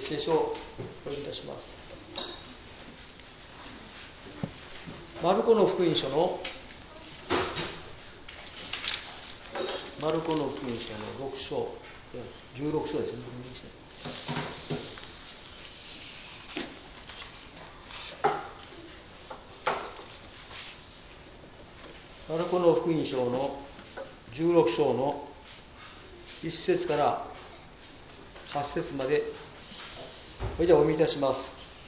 聖書をお読みいたします。マルコの福音書の6章、16章ですね。マルコの福音書の16章の1節から8節まで、それじゃお読みいたします。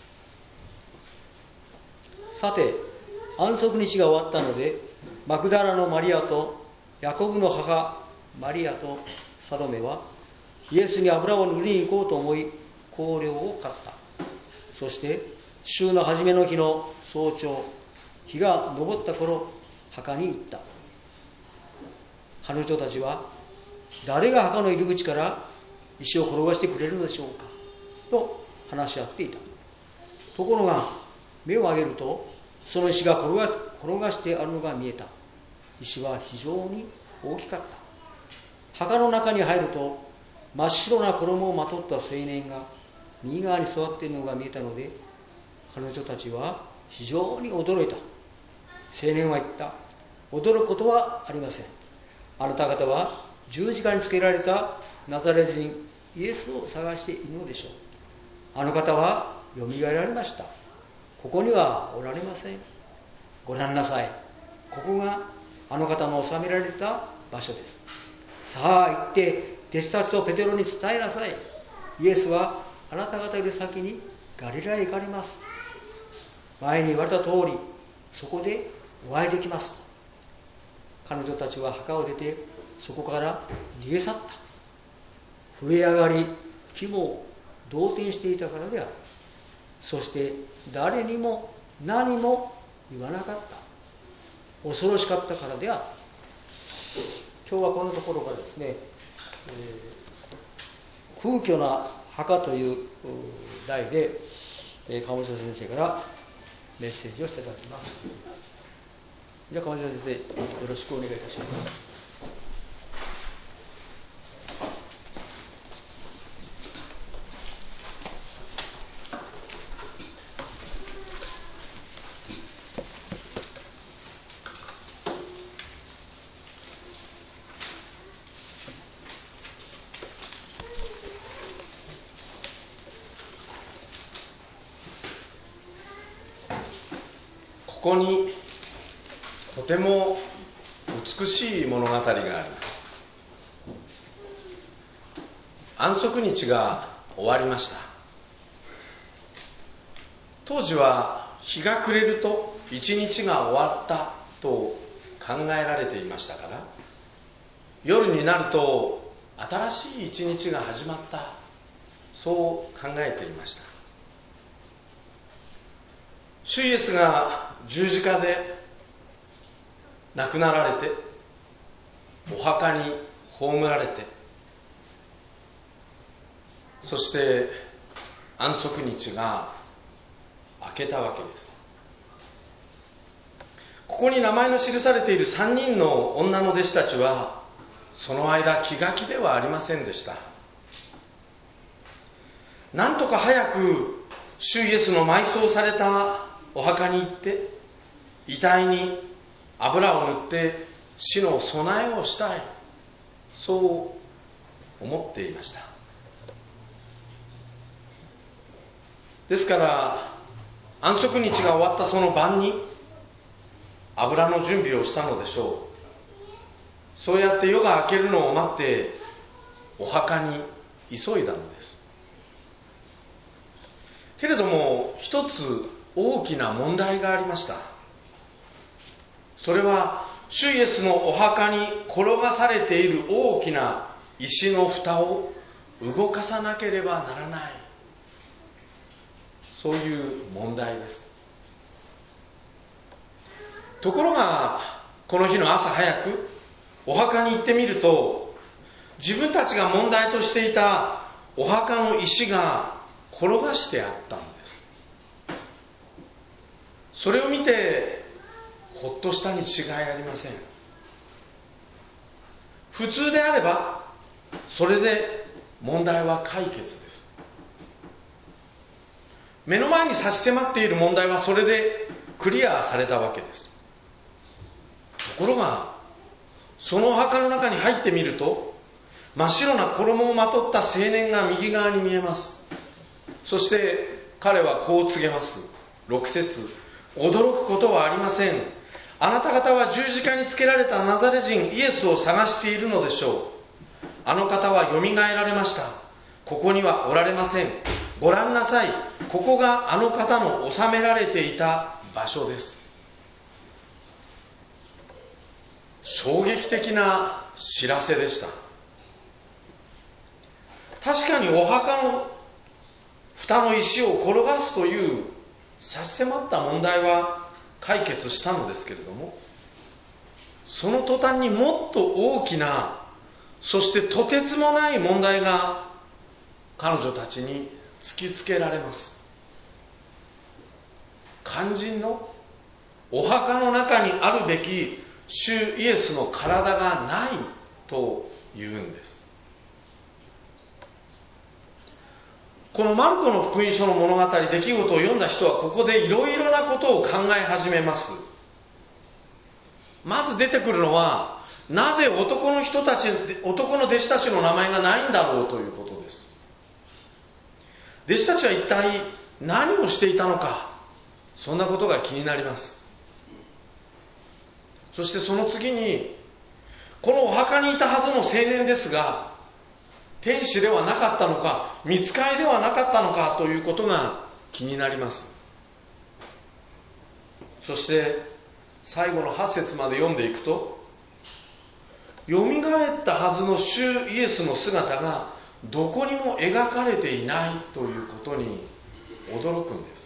さて、安息日が終わったので、マグダラのマリアとヤコブの母マリアとサロメはイエスに油を塗りに行こうと思い、香料を買った。そして週の初めの日の早朝、日が昇った頃、墓に行った。彼女たちは、誰が墓の入り口から石を転がしてくれるのでしょうかと話し合っていた。ところが目を上げると、その石が転がしてあるのが見えた。石は非常に大きかった。墓の中に入ると、真っ白な衣をまとった青年が右側に座っているのが見えたので、彼女たちは非常に驚いた。青年は言った。驚くことはありません。あなた方は十字架につけられたナザレ人イエスを探しているのでしょう。あの方はよみがえられました。ここにはおられません。ご覧なさい。ここがあの方の収められた場所です。さあ行って弟子たちとペテロに伝えなさい。イエスはあなた方より先にガリラへ行かれます。前に言われた通り、そこでお会いできます。彼女たちは墓を出て、そこから逃げ去った。震え上がり、気も動転していたからである。そして誰にも何も言わなかった。恐ろしかったからである。今日はこのところからですね、空虚な墓という題で、鴨下先生からメッセージをしていただきます。じゃあ鴨下先生、よろしくお願いいたします。 ここにとても美しい物語があります。安息日が終わりました。当時は日が暮れると一日が終わったと考えられていましたから、夜になると新しい一日が始まった、そう考えていました。主イエスが十字架で亡くなられて、お墓に葬られて、そして安息日が明けたわけです。ここに名前の記されている3人の女の弟子たちは、その間気が気ではありませんでした。なんとか早く主イエスの埋葬されたお墓に行って、遺体に油を塗って死の備えをしたい、そう思っていました。ですから安息日が終わったその晩に油の準備をしたのでしょう。そうやって夜が明けるのを待ってお墓に急いだのです。けれども一つ大きな問題がありました。それは主イエスのお墓に転がされている大きな石の蓋を動かさなければならない、そういう問題です。ところがこの日の朝早くお墓に行ってみると、自分たちが問題としていたお墓の石が転がしてあったんです。それを見てほっとしたに違いありません。普通であればそれで問題は解決です。 目の前に差し迫っている問題はそれでクリアされたわけです。ところが、そのお墓の中に入ってみると、真っ白な衣をまとった青年が右側に見えます。そして彼はこう告げます。6節、驚くことはありません。あなた方は十字架につけられたナザレ人イエスを探しているのでしょう。あの方はよみがえられました。ここにはおられません。ご覧なさい。ここがあの方の収められていた場所です。衝撃的な知らせでした。確かにお墓の蓋の石を転がすという差し迫った問題は解決したのですけれども、その途端にもっと大きな、そしてとてつもない問題が彼女たちに突きつけられます。肝心のお墓の中にあるべき主イエスの体がないというんです。このマルコの福音書の物語、出来事を読んだ人はここでいろいろなことを考え始めます。まず出てくるのは、なぜ男の弟子たちの名前がないんだろうということです。弟子たちは一体何をしていたのか、そんなことが気になります。そしてその次に、このお墓にいたはずの青年ですが、天使ではなかったのか、御使いではなかったのかということが気になります。そして最後の8節まで読んでいくと、よみがえったはずの主イエスの姿がどこにも描かれていないということに驚くんです。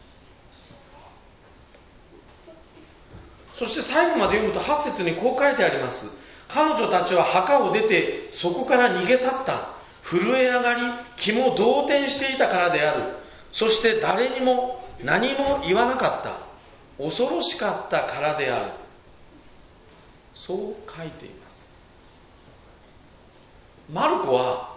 そして最後まで読むと8節にこう書いてあります。彼女たちは墓を出てそこから逃げ去った。震え上がり気も動転していたからである。そして誰にも何も言わなかった。恐ろしかったからである。そう書いています。マルコは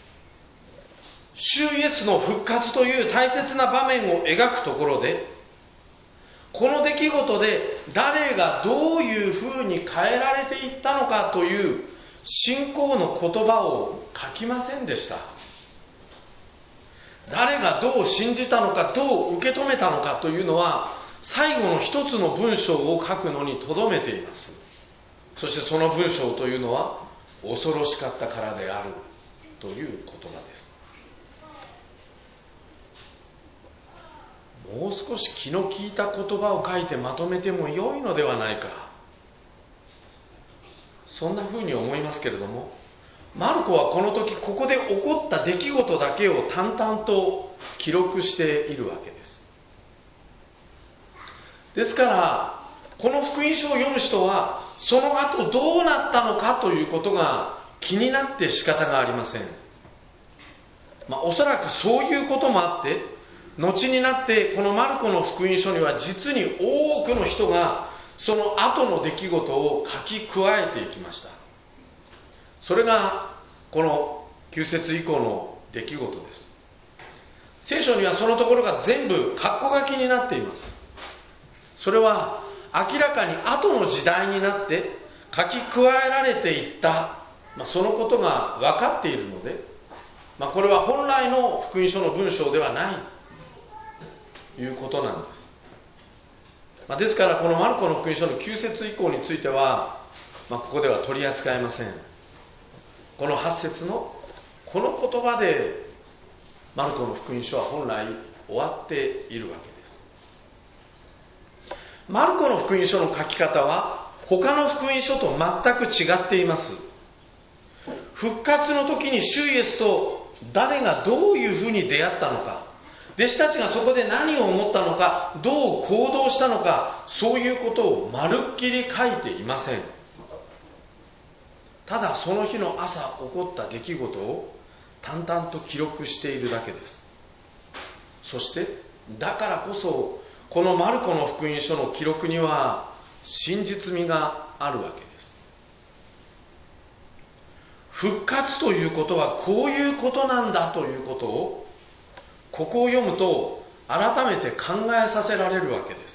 主イエスの復活という大切な場面を描くところで、この出来事で誰がどういうふうに変えられていったのかという信仰の言葉を書きませんでした。誰がどう信じたのか、どう受け止めたのかというのは最後の一つの文章を書くのにとどめています。そしてその文章というのは恐ろしかったからであるという言葉です。もう少し気の利いた言葉を書いてまとめても良いのではないか、そんなふうに思いますけれども、マルコはこの時ここで起こった出来事だけを淡々と記録しているわけです。ですからこの福音書を読む人はその後どうなったのかということが気になって仕方がありません。おそらくそういうこともあって、後になってこのマルコの福音書には実に多くの人がその後の出来事を書き加えていきました。それがこの9節以降の出来事です。聖書にはそのところが全部括弧書きになっています。それは明らかに後の時代になって書き加えられていった、そのことが分かっているので、これは本来の福音書の文章ではないということなんです。ですからこのマルコの福音書の9節以降については、ここでは取り扱いません。この8節のこの言葉でマルコの福音書は本来終わっているわけです。マルコの福音書の書き方は他の福音書と全く違っています。復活の時に主イエスと誰がどういうふうに出会ったのか、弟子たちがそこで何を思ったのか、どう行動したのか、そういうことをまるっきり書いていません。ただその日の朝起こった出来事を淡々と記録しているだけです。そしてだからこそこのマルコの福音書の記録には真実味があるわけです。復活ということはこういうことなんだということをここを読むと改めて考えさせられるわけです。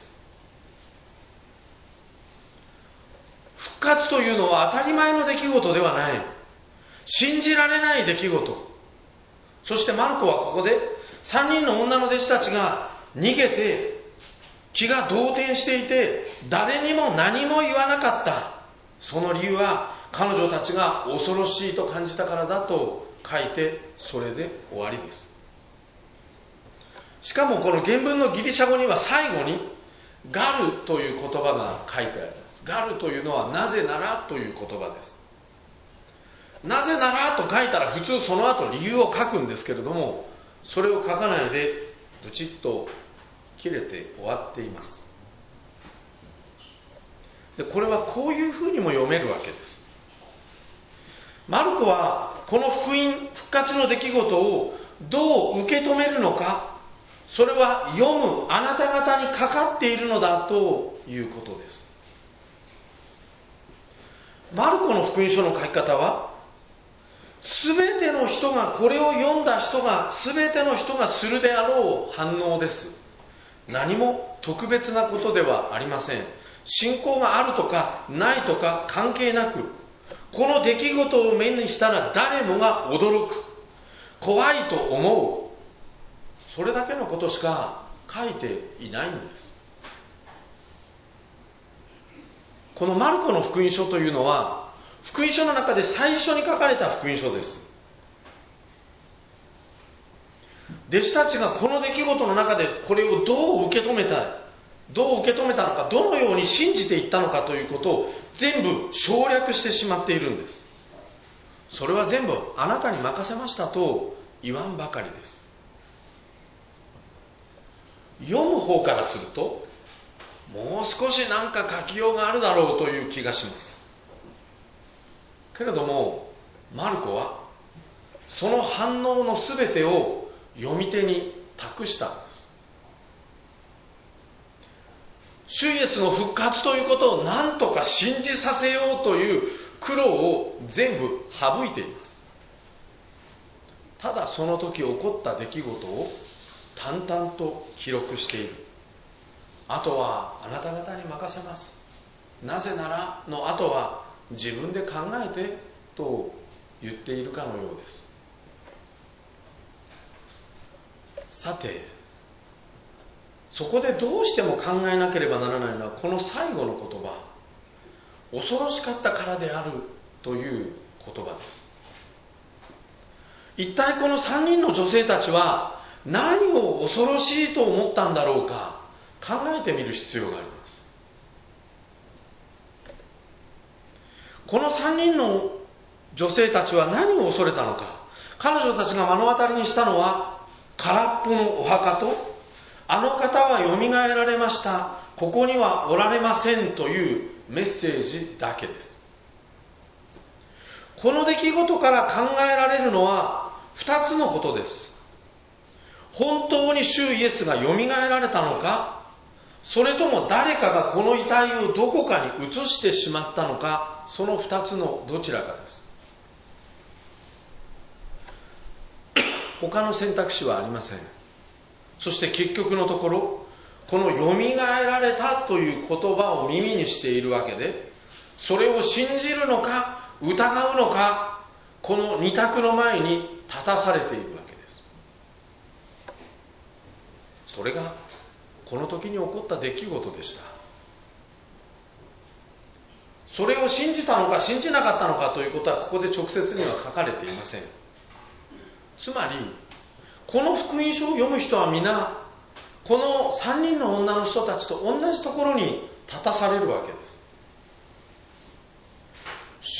復活というのは当たり前の出来事ではない。信じられない出来事。そしてマルコはここで3人の女の弟子たちが逃げて気が動転していて誰にも何も言わなかった。その理由は彼女たちが恐ろしいと感じたからだと書いて、それで終わりです。しかもこの原文のギリシャ語には最後にガルという言葉が書いてあります。ガルというのはなぜならという言葉です。なぜならと書いたら普通その後理由を書くんですけれども、それを書かないでブチッと切れて終わっています。でこれはこういうふうにも読めるわけです。マルコはこの復活の出来事をどう受け止めるのか、それは読むあなた方にかかっているのだということです。マルコの福音書の書き方は、すべての人が、これを読んだ人が、すべての人がするであろう反応です。何も特別なことではありません。信仰があるとかないとか関係なく、この出来事を目にしたら誰もが驚く、怖いと思う、それだけのことしか書いていないんです。このマルコの福音書というのは、福音書の中で最初に書かれた福音書です。弟子たちがこの出来事の中でこれをどう受け止めたのか、どのように信じていったのかということを全部省略してしまっているんです。それは全部あなたに任せましたと言わんばかりです。読む方からすると、もう少しなんか書きようがあるだろうという気がします。けれどもマルコはその反応のすべてを読み手に託したんです。主イエスの復活ということを何とか信じさせようという苦労を全部省いています。ただその時起こった出来事を淡々と記録している。あとはあなた方に任せます。なぜならの後は自分で考えてと言っているかのようです。さて、そこでどうしても考えなければならないのはこの最後の言葉、恐ろしかったからであるという言葉です。一体この3人の女性たちは何を恐ろしいと思ったんだろうか、考えてみる必要があります。この3人の女性たちは何を恐れたのか。彼女たちが目の当たりにしたのは空っぽのお墓と、あの方はよみがえられました、ここにはおられませんというメッセージだけです。この出来事から考えられるのは2つのことです。本当に主イエスがよみがえられたのか、それとも誰かがこの遺体をどこかに移してしまったのか、その2つのどちらかです。他の選択肢はありません。そして結局のところ、このよみがえられたという言葉を耳にしているわけで、それを信じるのか疑うのか、この二択の前に立たされているわけです。それがこの時に起こった出来事でした。それを信じたのか信じなかったのかということはここで直接には書かれていません。つまりこの福音書を読む人は皆この3人の女の人たちと同じところに立たされるわけです。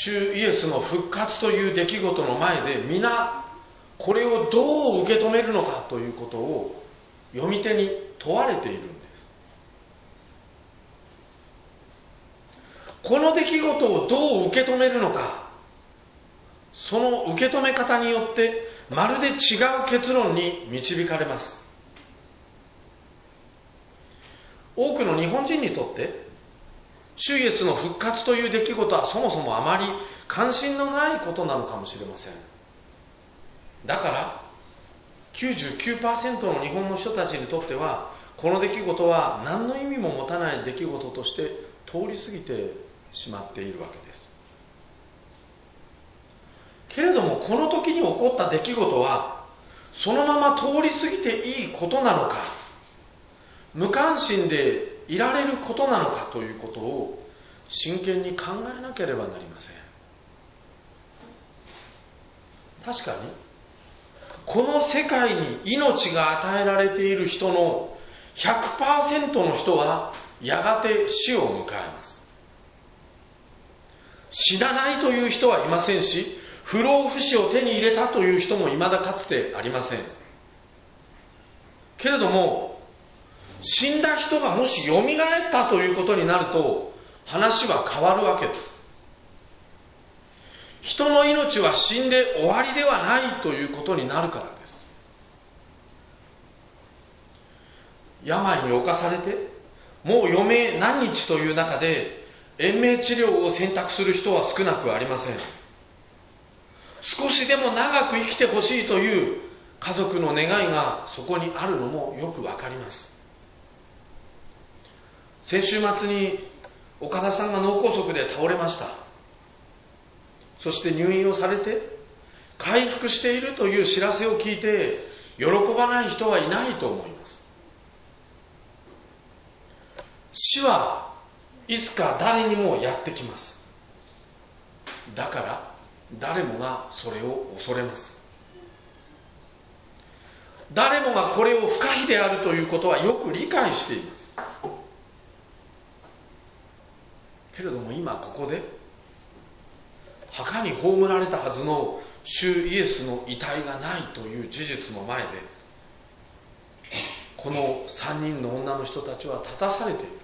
主イエスの復活という出来事の前で皆これをどう受け止めるのかということを読み手に問われているんです。この出来事をどう受け止めるのか、その受け止め方によってまるで違う結論に導かれます。多くの日本人にとって主イエスの復活という出来事はそもそもあまり関心のないことなのかもしれません。だから 99%の日本の人たちにとってはこの出来事は何の意味も持たない出来事として通り過ぎてしまっているわけです。けれどもこの時に起こった出来事はそのまま通り過ぎていいことなのか、無関心でいられることなのかということを真剣に考えなければなりません。確かにこの世界に命が与えられている人の 100% の人はやがて死を迎えます。死なないという人はいませんし、不老不死を手に入れたという人も未だかつてありません。けれども死んだ人がもしよみがえったということになると話は変わるわけです。人の命は死んで終わりではないということになるからです。病に侵されてもう余命何日という中で延命治療を選択する人は少なくありません。少しでも長く生きてほしいという家族の願いがそこにあるのもよくわかります。先週末に岡田さんが脳梗塞で倒れました。そして入院をされて回復しているという知らせを聞いて喜ばない人はいないと思います。死はいつか誰にもやってきます。だから誰もがそれを恐れます。誰もがこれを不可避であるということはよく理解しています。けれども今ここで墓に葬られたはずの主イエスの遺体がないという事実の前でこの3人の女の人たちは立たされている。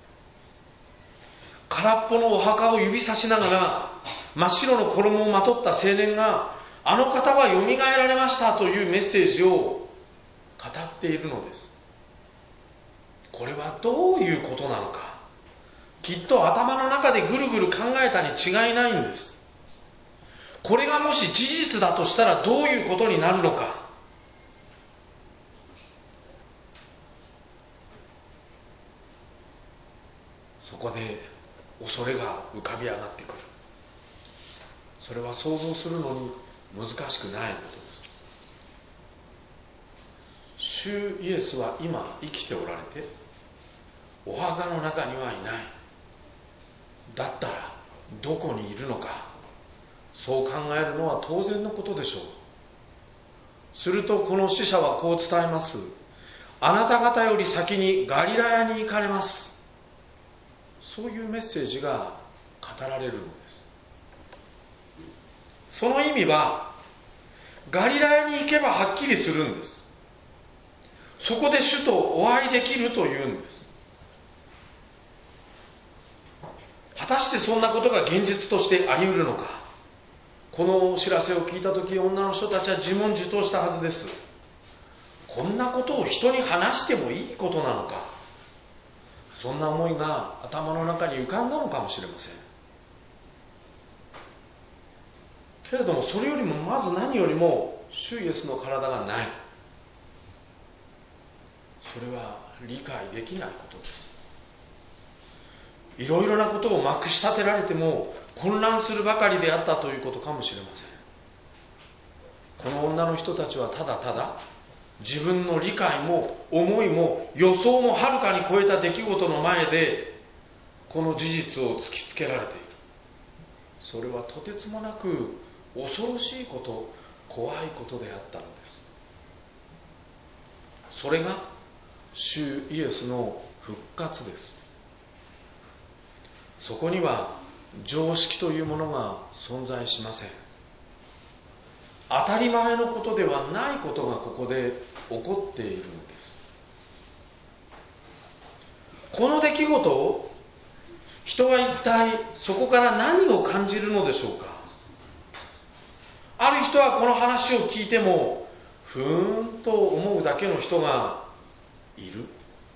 空っぽのお墓を指さしながら真っ白の衣をまとった青年があの方はよみがえられましたというメッセージを語っているのです。これはどういうことなのか、きっと頭の中でぐるぐる考えたに違いないんです。これがもし事実だとしたらどういうことになるのか。そこで恐れが浮かび上がってくる。それは想像するのに難しくないことです。主イエスは今生きておられてお墓の中にはいない。だったらどこにいるのか、そう考えるのは当然のことでしょう。するとこの使者はこう伝えます。あなた方より先にガリラヤに行かれます。そういうメッセージが語られるのです。その意味はガリラヤに行けばはっきりするんです。そこで主とお会いできるというんです。果たしてそんなことが現実としてあり得るのか。このお知らせを聞いたとき、女の人たちは自問自答したはずです。こんなことを人に話してもいいことなのか。そんな思いが頭の中に浮かんだのかもしれません。けれどもそれよりもまず何よりも主イエスの体がない。それは理解できないことです。いろいろなことをまくし立てられても混乱するばかりであったということかもしれません。この女の人たちはただただ自分の理解も思いも予想もはるかに超えた出来事の前でこの事実を突きつけられている。それはとてつもなく恐ろしいこと、怖いことであったのです。それが主イエスの復活です。そこには常識というものが存在しません。当たり前のことではないことがここで起こっているのです。この出来事を人は一体そこから何を感じるのでしょうか。ある人はこの話を聞いてもふーんと思うだけの人がいる。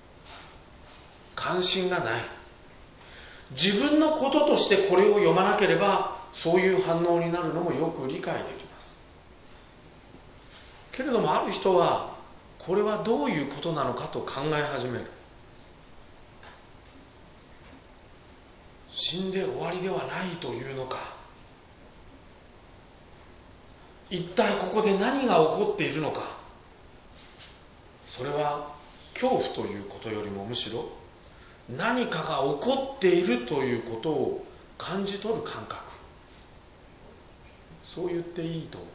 関心がない。自分のこととしてこれを読まなければそういう反応になるのもよく理解できます。 けれどもある人はこれはどういうことなのかと考え始める。死んで終わりではないというのか、一体ここで何が起こっているのか。それは恐怖ということよりもむしろ何かが起こっているということを感じ取る感覚、そう言っていいと思い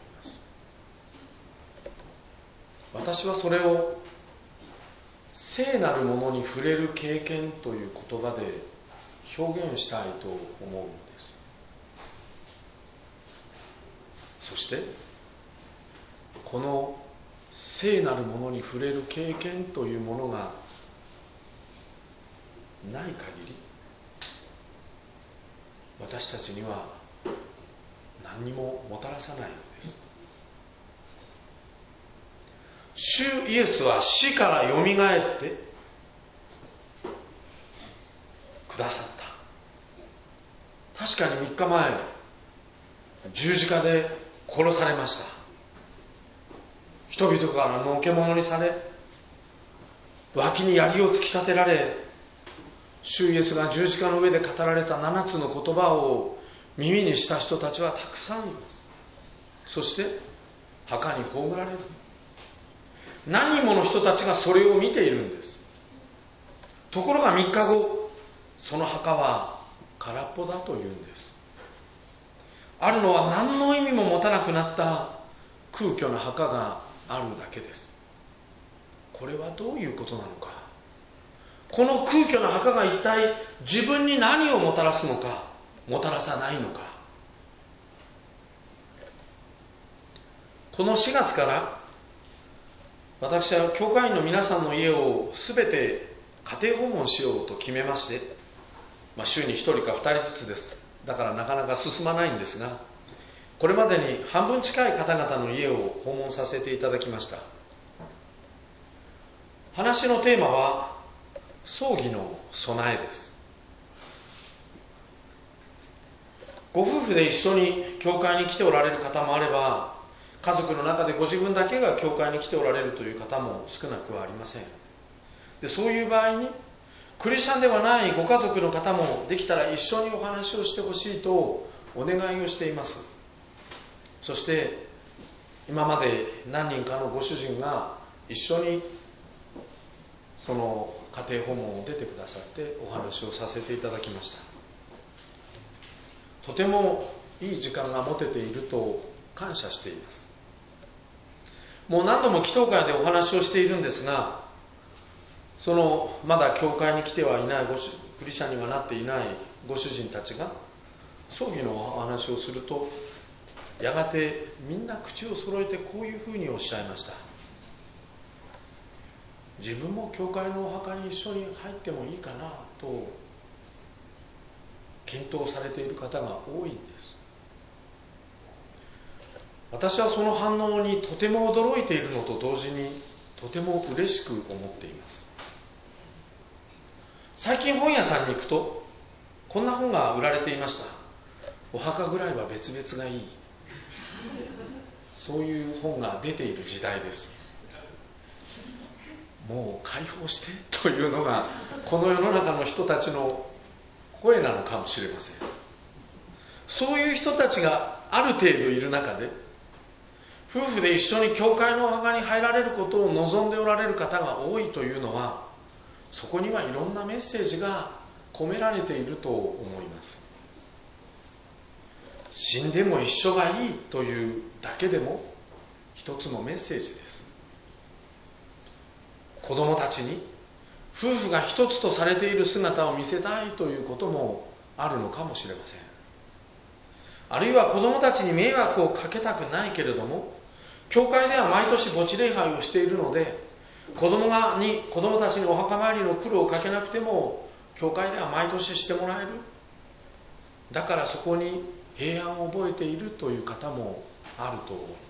ます。私はそれを聖なるものに触れる経験という言葉で表現したいと思うんです。そしてこの聖なるものに触れる経験というものがない限り、私たちには何にももたらさないのです。主イエスは死からよみがえってくださった。確かに3日前、十字架で殺されました。人々からのけ者にされ、脇に槍を突き立てられ、主イエスが十字架の上で語られた7つの言葉を耳にした人たちはたくさんいます。そして墓に葬られる。何人もの人たちがそれを見ているんです。ところが3日後、その墓は空っぽだというんです。あるのは何の意味も持たなくなった空虚な墓があるだけです。これはどういうことなのか。この空虚な墓が一体自分に何をもたらすのか、もたらさないのか。この4月から私は教会員の皆さんの家をすべて家庭訪問しようと決めまして、週に1人か2人ずつです。だからなかなか進まないんですが、これまでに半分近い方々の家を訪問させていただきました。話のテーマは葬儀の備えです。ご夫婦で一緒に教会に来ておられる方もあれば、家族の中でご自分だけが教会に来ておられるという方も少なくはありません。で、そういう場合にクリスチャンではないご家族の方もできたら一緒にお話をしてほしいとお願いをしています。そして今まで何人かのご主人が一緒にその家庭訪問を出てくださってお話をさせていただきました。とてもいい時間が持てていると感謝しています。もう何度も祈祷会でお話をしているんですが、そのまだ教会に来てはいないクリスチャンにはなっていないご主人たちが葬儀のお話をすると、やがてみんな口を揃えてこういうふうにおっしゃいました。自分も教会のお墓に一緒に入ってもいいかなと検討されている方が多いんです。私はその反応にとても驚いているのと同時にとても嬉しく思っています。最近本屋さんに行くとこんな本が売られていました。お墓ぐらいは別々がいい。そういう本が出ている時代です。もう解放してというのがこの世の中の人たちの声なのかもしれません。そういう人たちがある程度いる中で、夫婦で一緒に教会のお墓に入られることを望んでおられる方が多いというのは、そこにはいろんなメッセージが込められていると思います。死んでも一緒がいいというだけでも一つのメッセージです。子供たちに夫婦が一つとされている姿を見せたいということもあるのかもしれません。あるいは子供たちに迷惑をかけたくないけれども、教会では毎年墓地礼拝をしているので、子供たちにお墓参りの苦労をかけなくても教会では毎年してもらえる。だからそこに平安を覚えているという方もあると思います。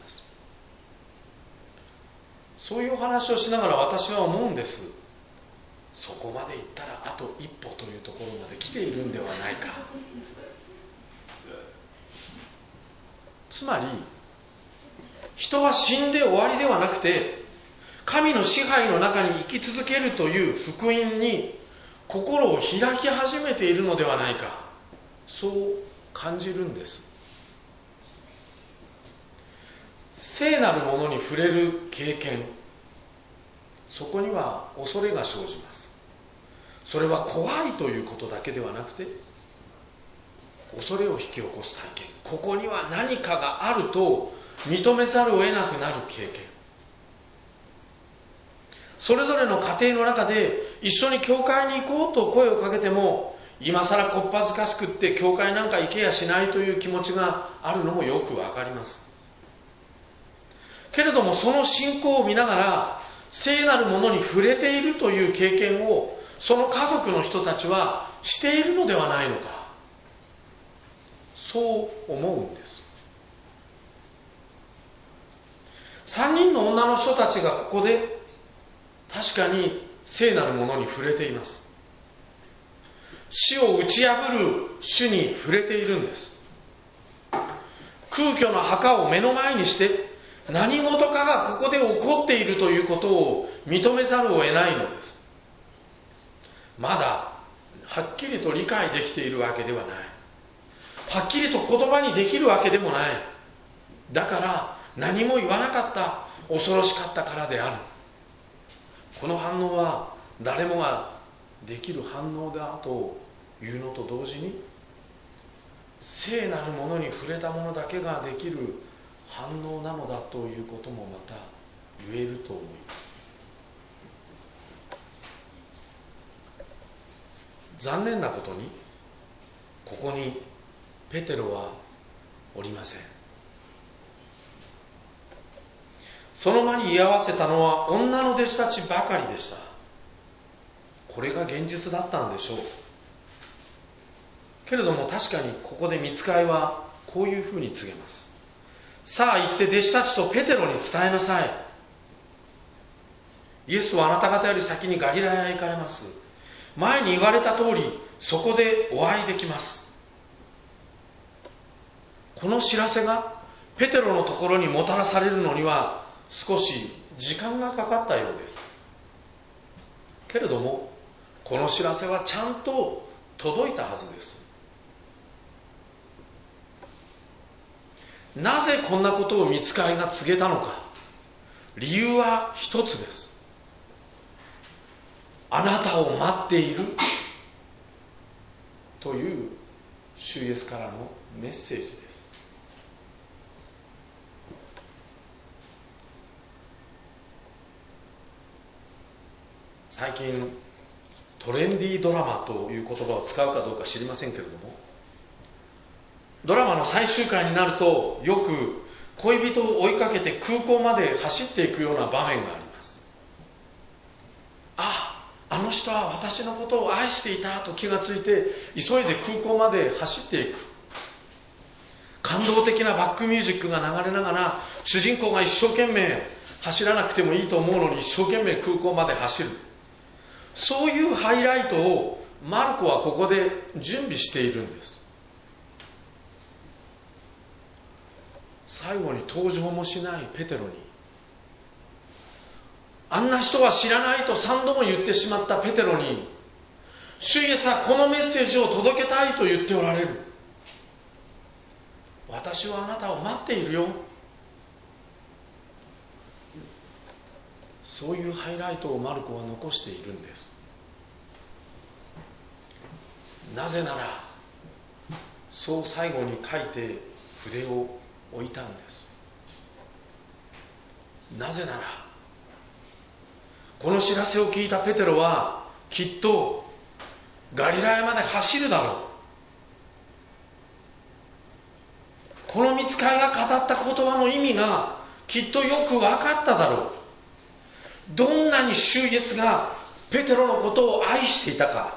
そういうお話をしながら私は思うんです。そこまで行ったらあと一歩というところまで来ているんではないか。つまり人は死んで終わりではなくて、神の支配の中に生き続けるという福音に心を開き始めているのではないか、そう感じるんです。聖なるものに触れる経験、そこには恐れが生じます。それは怖いということだけではなくて、恐れを引き起こす体験、ここには何かがあると認めざるを得なくなる経験、それぞれの家庭の中で一緒に教会に行こうと声をかけても、今更こっぱずかしくって教会なんか行けやしないという気持ちがあるのもよくわかります。けれども、その信仰を見ながら聖なるものに触れているという経験をその家族の人たちはしているのではないのか、そう思うんです。3人の女の人たちがここで確かに聖なるものに触れています。死を打ち破る主に触れているんです。空虚の墓を目の前にして何事かがここで起こっているということを認めざるを得ないのです。まだはっきりと理解できているわけではない。はっきりと言葉にできるわけでもない。だから何も言わなかった、恐ろしかったからである。この反応は誰もができる反応だというのと同時に、聖なるものに触れたものだけができる反応なのだということもまた言えると思います。残念なことに、ここにペテロはおりません。その場に居合わせたのは女の弟子たちばかりでした。これが現実だったんでしょう。けれども確かにここで御使いはこういうふうに告げます。さあ行って弟子たちとペテロに伝えなさい。イエスはあなた方より先にガリラヤへ行かれます。前に言われた通り、そこでお会いできます。この知らせがペテロのところにもたらされるのには少し時間がかかったようです。けれどもこの知らせはちゃんと届いたはずです。なぜこんなことを御使いが告げたのか、理由は一つです。あなたを待っているという主イエスからのメッセージです。最近トレンディードラマという言葉を使うかどうか知りませんけれども、ドラマの最終回になるとよく恋人を追いかけて空港まで走っていくような場面があります。あの人は私のことを愛していたと気がついて急いで空港まで走っていく。感動的なバックミュージックが流れながら主人公が一生懸命走らなくてもいいと思うのに一生懸命空港まで走る。そういうハイライトをマルコはここで準備しているんです。最後に登場もしないペテロに、あんな人は知らないと3度も言ってしまったペテロに、主イエスはこのメッセージを届けたいと言っておられる。私はあなたを待っているよ。そういうハイライトをマルコは残しているんです。なぜならそう最後に書いて筆を置いたんです。なぜならこの知らせを聞いたペテロはきっとガリラヤまで走るだろう。この御使いが語った言葉の意味がきっとよく分かっただろう。どんなに主イエスがペテロのことを愛していたか。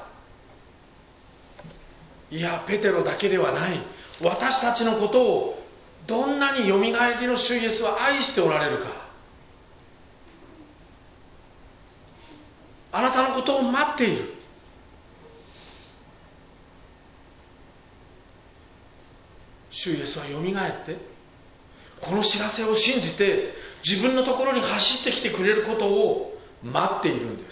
いや、ペテロだけではない。私たちのことをどんなによみがえりの主イエスは愛しておられるか。あなたのことを待っている。主イエスはよみがえってこの知らせを信じて自分のところに走ってきてくれることを待っているんです。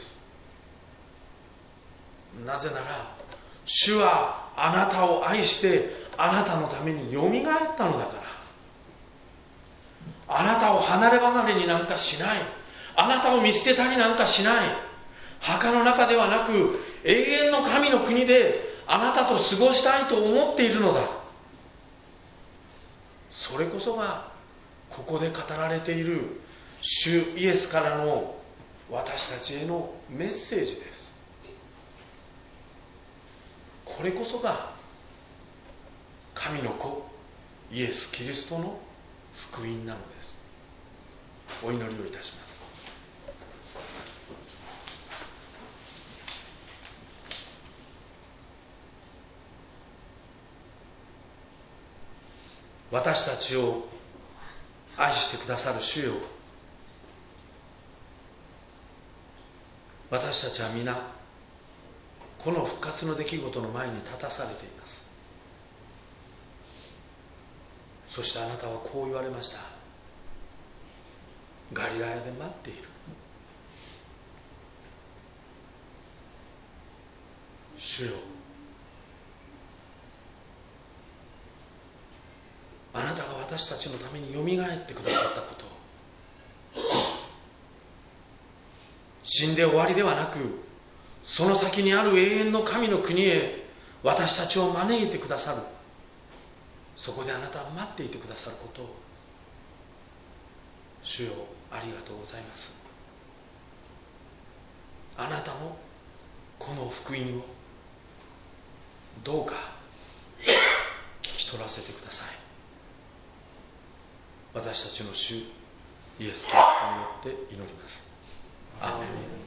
なぜなら主はあなたを愛してあなたのためによみがえったのだから。あなたを離れ離れになんかしない。あなたを見捨てたりなんかしない。墓の中ではなく永遠の神の国であなたと過ごしたいと思っているのだ。それこそがここで語られている主イエスからの私たちへのメッセージです。これこそが神の子イエス・キリストの福音なのです。お祈りをいたします。私たちを愛してくださる主よ、私たちは皆この復活の出来事の前に立たされています。そしてあなたはこう言われました。ガリラヤで待っている。主よ、あなたが私たちのためによみがえってくださったことを、死んで終わりではなく、その先にある永遠の神の国へ私たちを招いてくださる。そこであなたは待っていてくださることを、主よ、ありがとうございます。あなたのこの福音をどうか聞き取らせてください。私たちの主イエス・キリストによって祈ります。アーメン。